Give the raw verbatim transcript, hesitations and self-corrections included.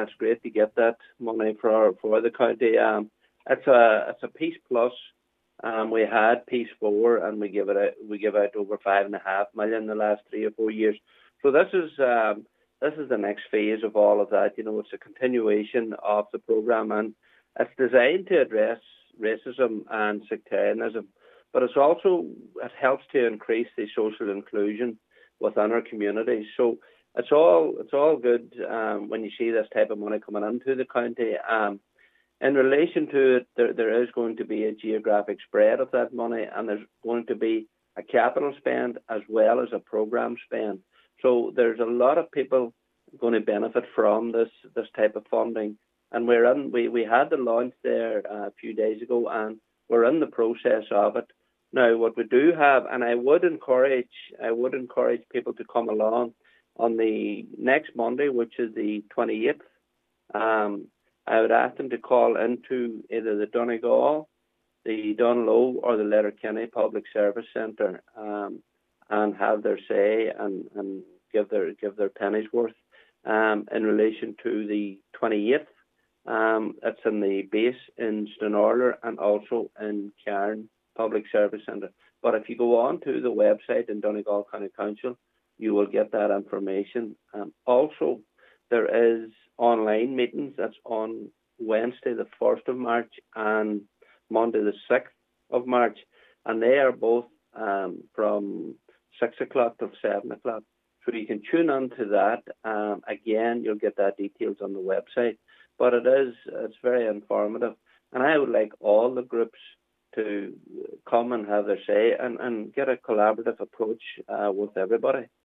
it's great to get that money for for the county. Um, it's a it's a Peace Plus. Um, we had Peace Four, and we give it out, we give out over five and a half million in the last three or four years. So this is um, this is the next phase of all of that. You know, it's a continuation of the programme, and it's designed to address racism and sectarianism, but it's also it helps to increase the social inclusion within our communities. So it's all it's all good um, when you see this type of money coming into the county. Um, in relation to it, there, there is going to be a geographic spread of that money, and there's going to be a capital spend as well as a programme spend. So there's a lot of people going to benefit from this this type of funding. And we're in, we, we had the launch there uh, a few days ago, and we're in the process of it. Now, what we do have, and I would encourage, I would encourage people to come along on the next Monday, which is the twenty-eighth. Um, I would ask them to call into either the Donegal, the Dunlow, or the Letterkenny Public Service Centre, um, and have their say and, and give their give their pennies worth um, in relation to the twenty-eighth. Um, it's in the base in Stranorlar and also in Cairn Public Service Centre. But if you go on to the website in Donegal County Council, you will get that information. Um, also, there is online meetings. That's on Wednesday, the first of March, and Monday, the sixth of March. And they are both um, from six o'clock to seven o'clock. So you can tune in to that. Um, again, you'll get that details on the website. But it is, it's very informative. And I would like all the groups to come and have their say and, and get a collaborative approach uh, with everybody.